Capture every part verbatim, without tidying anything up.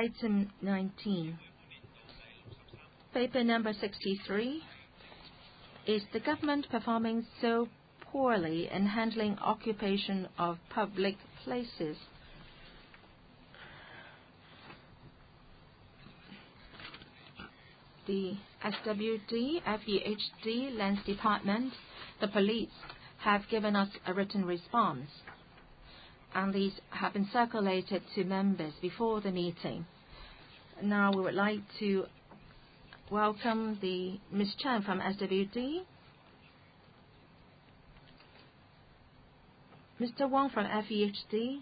Item nineteen. Paper number sixty-three. Is the government performing so poorly in handling occupation of public places? The S W D, F E H D, Lands Department, the police have given us a written response, and these have been circulated to members before the meeting. Now we would like to welcome the Miz Chen from S W D, Mister Wong from F E H D,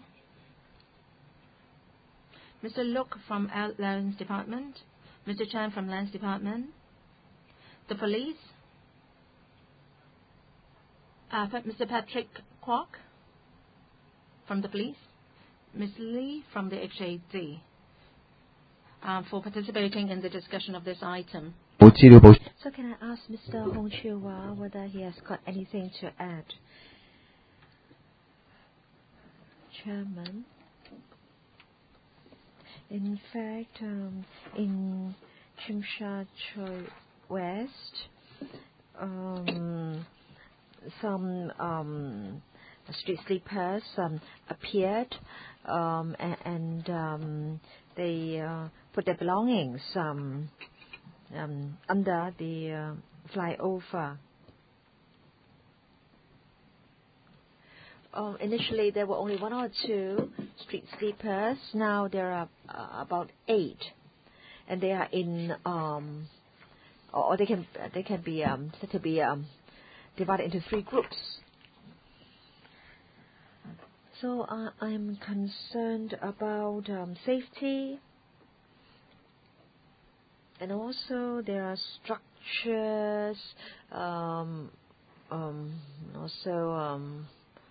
Mister Look from Lands Department, Mister Chan from Lands Department, the police, uh, Mister Patrick Kwok from the police, Miz Lee from the H A D, um, for participating in the discussion of this item. So can I ask Mister Hong Chiu-Hua whether he has got anything to add? Chairman. In fact, um, in Tsim Sha Tsui West, um, some um, street sleepers um, appeared um, and, and um, they uh, put their belongings um, um, under the uh, flyover. Um, initially, there were only one or two street sleepers. Now there are uh, about eight, and they are in, um, or they can they can be um, said to be um, divided into three groups. So uh, I'm concerned about um, safety, and also there are structures, um, um, also. Um,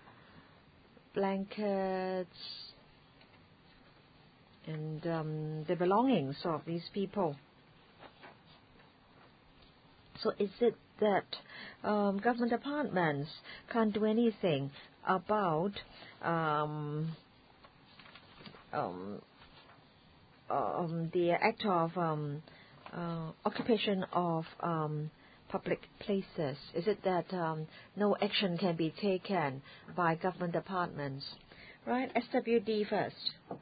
blankets and um, the belongings of these people. So is it that um, government departments can't do anything about um, um, um, the act of um, uh, occupation of um, public places? Is it that um, no action can be taken by government departments? Right, S W D first.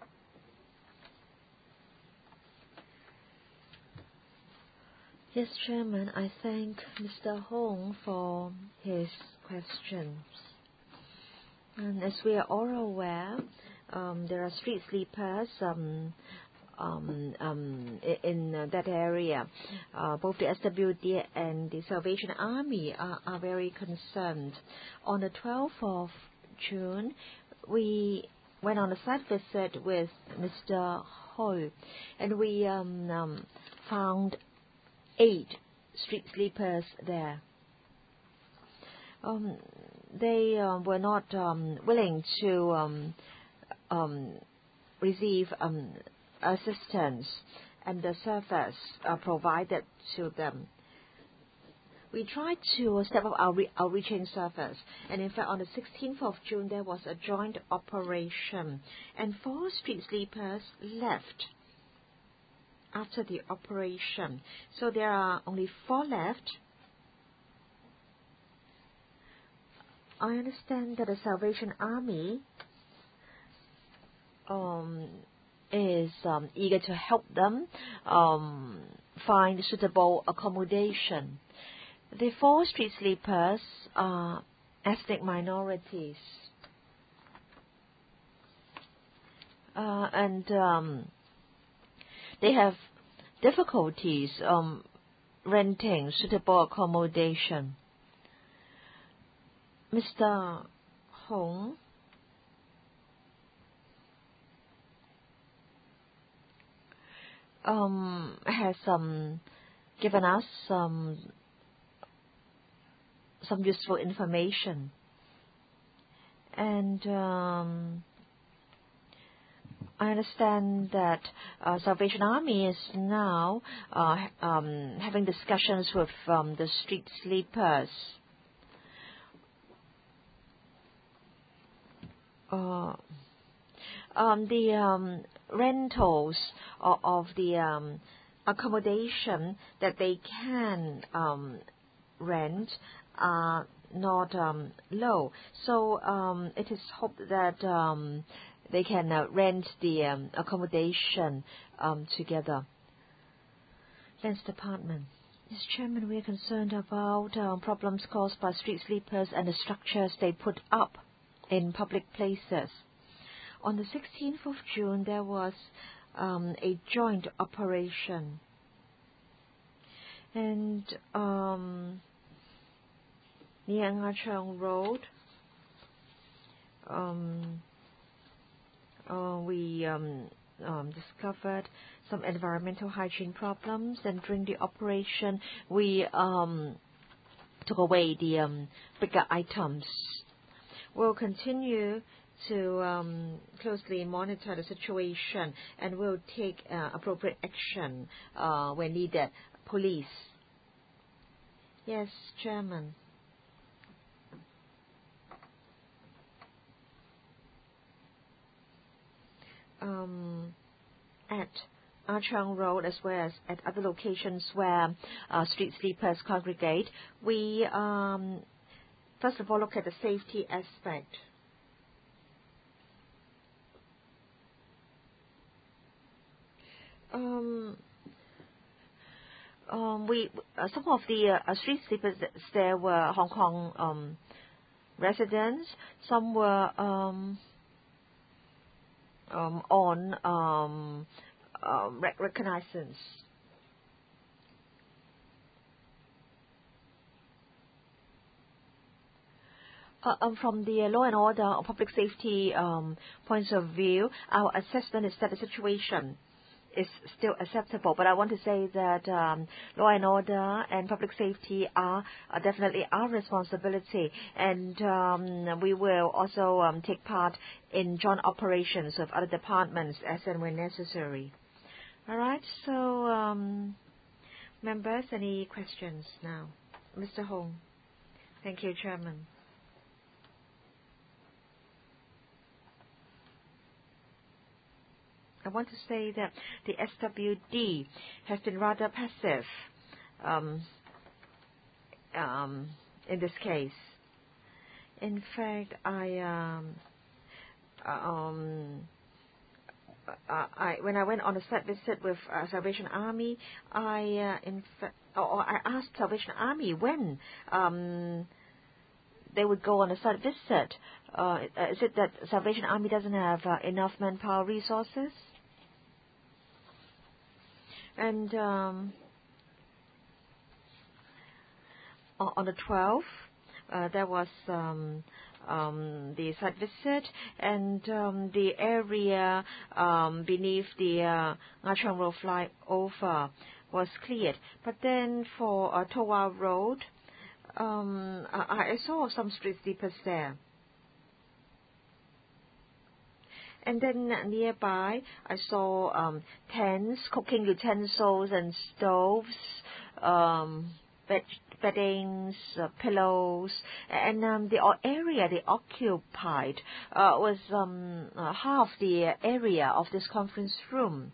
Yes, Chairman, I thank Mister Hong for his questions. And as we are all aware, um, there are street sleepers um, Um, um, in uh, that area. Uh, both the S W D and the Salvation Army are, are very concerned. On the twelfth of June, we went on a site visit with Mister Ho, and we um, um, found eight street sleepers there. Um, they uh, were not um, willing to um, um, receive um, assistance and the service uh, provided to them. We tried to step up our re- outreaching service, and in fact on the sixteenth of June there was a joint operation, and four street sleepers left after the operation. So there are only four left. I understand that the Salvation Army um, is um, eager to help them um, find suitable accommodation. The four street sleepers are ethnic minorities, uh, and um, they have difficulties um, renting suitable accommodation. Mister Hong Um, has um, given us some some useful information, and um, I understand that uh, Salvation Army is now uh, um, having discussions with um, the street sleepers. Uh, um, the um, rentals of, of the um, accommodation that they can um, rent are not um, low. So um, it is hoped that um, they can uh, rent the um, accommodation um, together. Lands Department. Mister Chairman, we are concerned about um, problems caused by street sleepers and the structures they put up in public places. On the sixteenth of June, there was um, a joint operation. And um, near Nga Cheong Road, um, uh, we um, um, discovered some environmental hygiene problems, and during the operation, we um, took away the um, bigger items. We'll continue to um, closely monitor the situation, and we'll take uh, appropriate action uh, when needed. Police. Yes, Chairman. Um, at Ah Cheong Road, as well as at other locations where uh, street sleepers congregate, we um, first of all look at the safety aspect. Um, um, we uh, some of the uh, street sleepers there were Hong Kong um, residents. Some were um, um, on um, um, rec- reconnaissance. Uh, um, from the law and order or public safety um, points of view, our assessment is that the situation is still acceptable. But I want to say that um, law and order and public safety are, are definitely our responsibility, and um, we will also um, take part in joint operations of other departments as and when necessary. All right. So, um, members, any questions now? Mister Hong. Thank you, Chairman. I want to say that the S W D has been rather passive um, um, in this case. In fact, I, um, um, I, I when I went on a site visit with uh, Salvation Army, I uh, in fact, or I asked Salvation Army when um, they would go on a site visit. Uh, is it that Salvation Army doesn't have uh, enough manpower resources? And um, on the twelfth, uh, there was um, um, the site visit, and um, the area um, beneath the uh, Nga Cheong Road flyover was cleared. But then for uh, Towa Road, um, I, I saw some street sleepers there. And then nearby, I saw um, tents, cooking utensils and stoves, um, bed, beddings, uh, pillows, and um, the area they occupied uh, was um, uh, half the area of this conference room.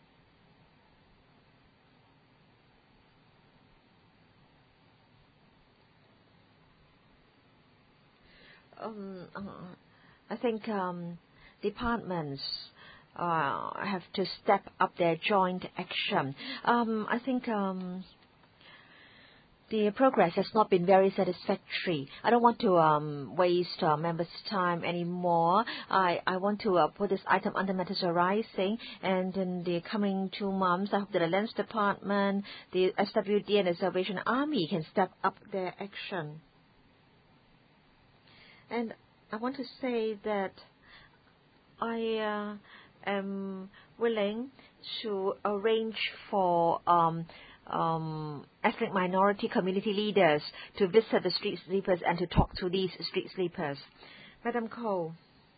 Um, uh, I think um, departments uh, have to step up their joint action. Um, I think um, the progress has not been very satisfactory. I don't want to um, waste uh, members' time anymore. I, I want to uh, put this item under matters arising, and in the coming two months, I hope that the Lands Department, the S W D, and the Salvation Army can step up their action. And I want to say that I uh, am willing to arrange for um, um, ethnic minority community leaders to visit the street sleepers and to talk to these street sleepers. Madam Koh.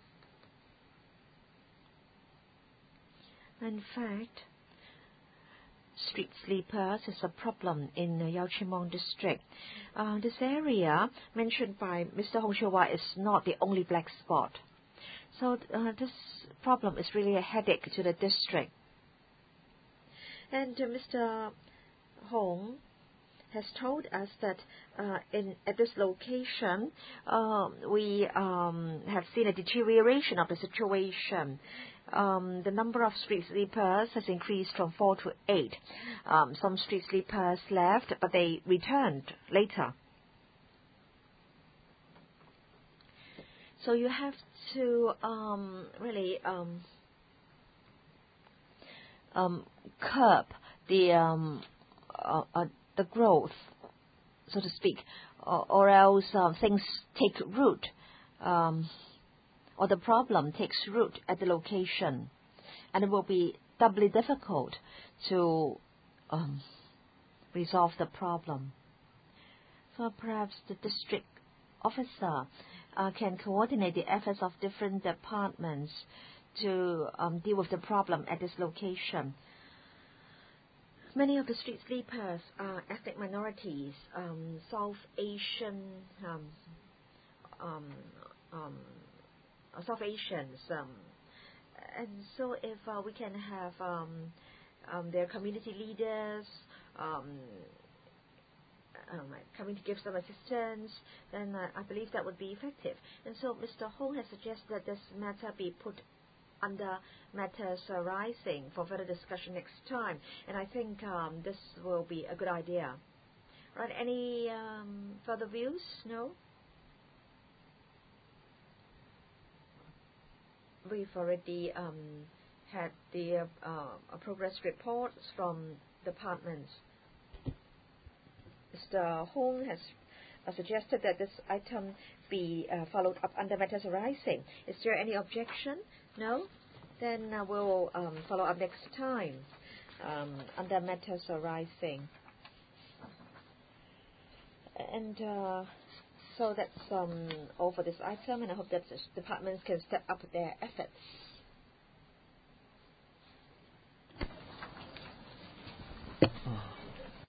In fact, street sleepers is a problem in the Yaw Chim Mong district. Uh, this area mentioned by Mister Hong Chew Wah is not the only black spot. So uh, this problem is really a headache to the district. And uh, Mister Hong has told us that uh, in at this location, uh, we um, have seen a deterioration of the situation. Um, the number of street sleepers has increased from four to eight. Um, some street sleepers left, but they returned later. So you have to um, really um, um, curb the um, uh, uh, the growth, so to speak, or, or else um, things take root, um, or the problem takes root at the location, and it will be doubly difficult to um, resolve the problem. So perhaps the district officer uh, can coordinate the efforts of different departments to um, deal with the problem at this location. Many of the street sleepers are ethnic minorities, um, South Asian, um, um, um, South Asians, um, and so if uh, we can have um, um, their community leaders um, um, coming to give some assistance, then uh, I believe that would be effective. And so Mister Hong has suggested that this matter be put under matters arising for further discussion next time, and I think um, this will be a good idea. Right? Any um, further views? No? We've already um, had the uh, uh, progress reports from departments. Mister Hong has uh, suggested that this item be uh, followed up under matters arising. Is there any objection? No? Then uh, we'll um, follow up next time um, under matters arising. And uh, so that's um, all for this item, and I hope that the departments can step up their efforts. Oh.